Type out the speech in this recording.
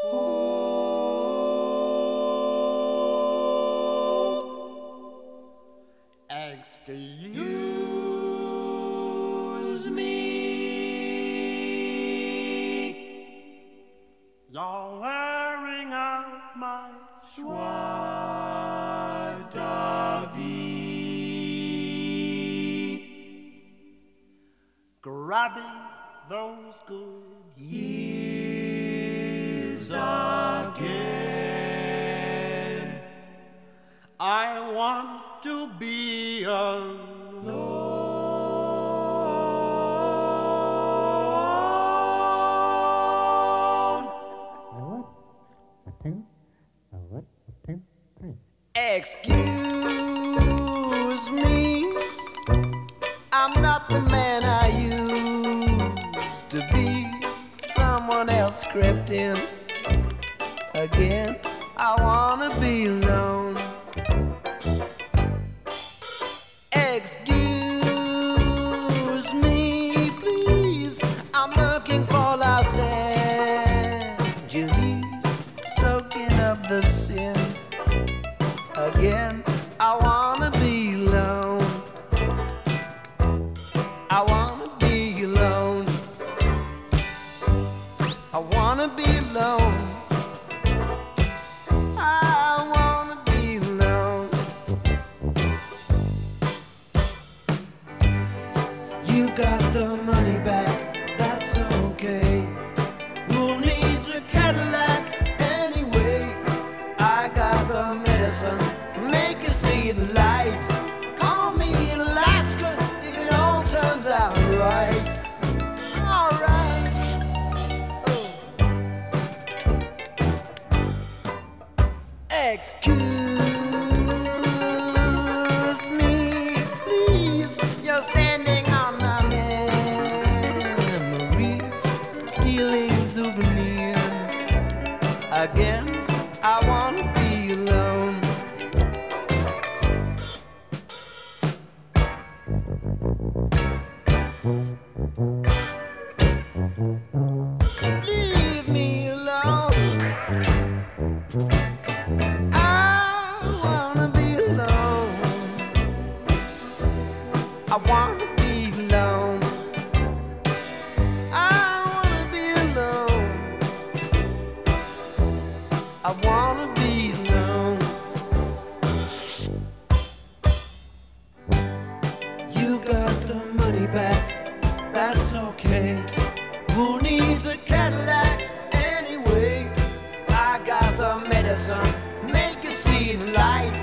Excuse me, you're wearing out my joie de vie, grabbing those good years again. I want to be alone. Excuse me, I'm not the man I used to be. Someone else crept in again. I wanna be alone. Excuse me, please, I'm looking for Los Angeles, soaking up the sin again. I wanna be alone. I wanna be alone. I wanna be alone. I wanna be alone. You got the money back, that's okay. Who needs a Cadillac anyway? I got the medicine, make you see the light. Call me Alaska if it all turns out right. Alright. Excuse me, please, you're standing on my memories, stealing souvenirs again. I wanna be alone. Leave me alone. I wanna be alone. I wanna be alone. I wanna be alone. I wanna be alone. You got the money back, that's okay. Who needs a Cadillac anyway? I got the medicine, make you see the light.